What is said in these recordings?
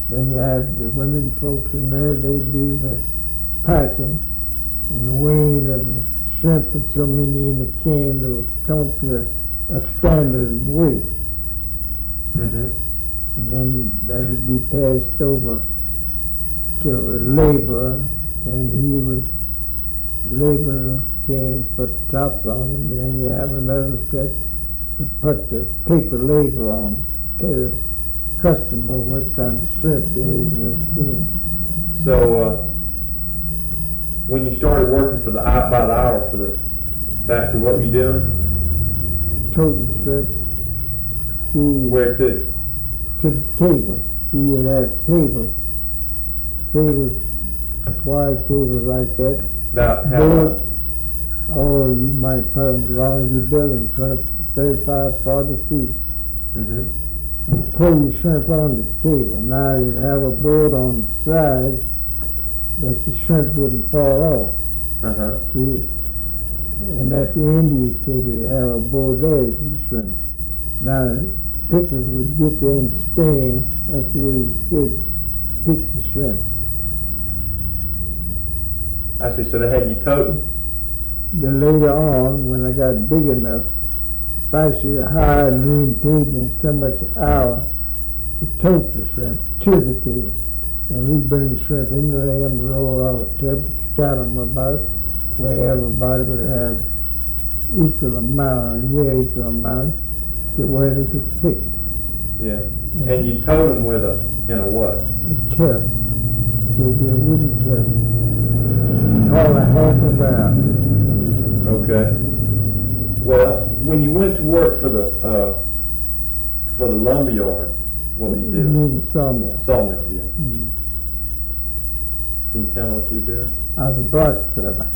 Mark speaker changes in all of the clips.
Speaker 1: Then you have the women folks in there, they do the packing and the weighing of the shrimp with so many in the can that will come up to a standard weight.
Speaker 2: Mm-hmm.
Speaker 1: And then that would be passed over to a laborer, and he would label the cans, put the tops on them, and then you have another set would put the paper label on to the customer what kind of shrimp there is in that can.
Speaker 2: So, when you started working for by the hour for the factory, what were you doing?
Speaker 1: Total shrimp. See,
Speaker 2: Where to?
Speaker 1: to the table. See, you'd have tables, wide tables like that.
Speaker 2: About how
Speaker 1: Build,
Speaker 2: much?
Speaker 1: oh, you might put them as long as you build them, 20, 35, 40 feet.
Speaker 2: Mm-hmm.
Speaker 1: And pull your shrimp on the table. Now you'd have a board on the side that your shrimp wouldn't fall off.
Speaker 2: Uh-huh.
Speaker 1: See? And at the end of your table, you have a board there for your shrimp. Now, the pickers would get there and stand. That's the way you stood, pick the shrimp.
Speaker 2: I see, so they had you toting?
Speaker 1: Then later on, when I got big enough, the factory hired me and paid me so much an hour to tote the shrimp to the table. And we bring the shrimp into them, roll out the tub, scatter them about where everybody would have equal amount, equal amount, to where they could pick.
Speaker 2: Yeah. And you towed them with in a what?
Speaker 1: A tub. So it'd be a wooden tub. Call it half a barrel.
Speaker 2: Okay. Well, when you went to work for the lumber yard, what were you
Speaker 1: You
Speaker 2: doing?
Speaker 1: mean the sawmill?
Speaker 2: Sawmill, yeah.
Speaker 1: Mm.
Speaker 2: Can you tell me what you were doing?
Speaker 1: I was a blacksmith.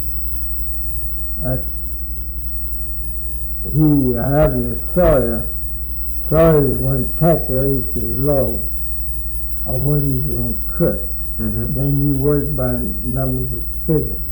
Speaker 1: He had his sawyer. Sawyer is when calculates his load or what he's going to cut.
Speaker 2: Mm-hmm.
Speaker 1: Then you work by numbers of figures.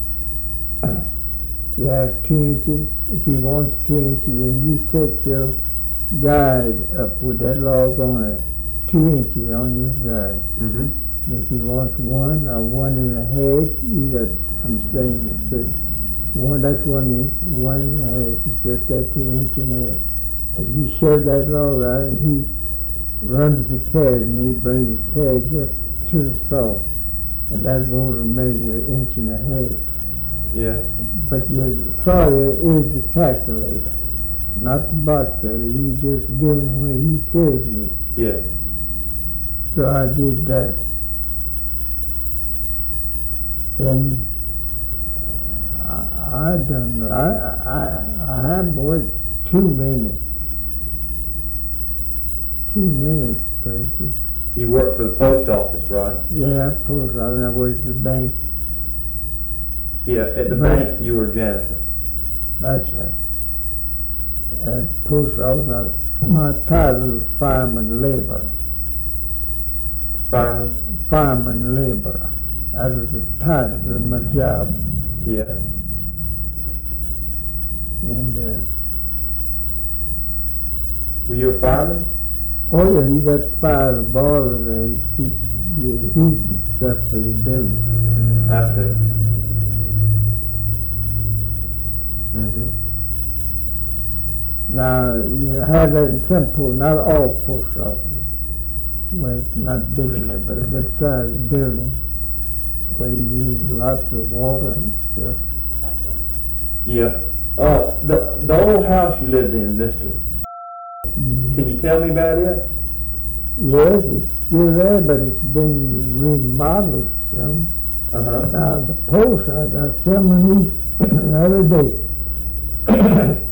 Speaker 1: You have 2 inches. If he wants 2 inches, then you set your guide up with that log on it. 2 inches on your guide.
Speaker 2: Mm-hmm.
Speaker 1: And if he wants 1 or 1.5, you got to understand this. That's 1 inch, 1.5. You set that to 1.5 inches. And you show that log out, and he runs the carriage, and he brings the carriage up to the saw. And that will measure 1.5 inches.
Speaker 2: Yeah.
Speaker 1: But your sawyer is the calculator, not the box setter. You just doing what he says you.
Speaker 2: Yeah.
Speaker 1: So I did that. Then I have worked too many places.
Speaker 2: You worked for the post office, right?
Speaker 1: Yeah, post office. I worked at the bank.
Speaker 2: Yeah, at the bank you were a janitor.
Speaker 1: That's right. At post office, my title was fireman laborer.
Speaker 2: Fireman?
Speaker 1: Fireman laborer. That was the title of my job.
Speaker 2: Yeah.
Speaker 1: And
Speaker 2: Were you a fireman?
Speaker 1: oh yeah, you got to fire the boiler there to keep your heat and stuff for your building.
Speaker 2: I see. Mm-hmm.
Speaker 1: Now you have that in some post, not all post offices, where it's not big enough, but a good sized building where you use lots of water and stuff.
Speaker 2: Yeah. The old house you lived in, Mr. Can you tell me about it?
Speaker 1: Yes, it's still there, but it's been remodeled some.
Speaker 2: Uh-huh.
Speaker 1: Now the post, I saw my niece the other day.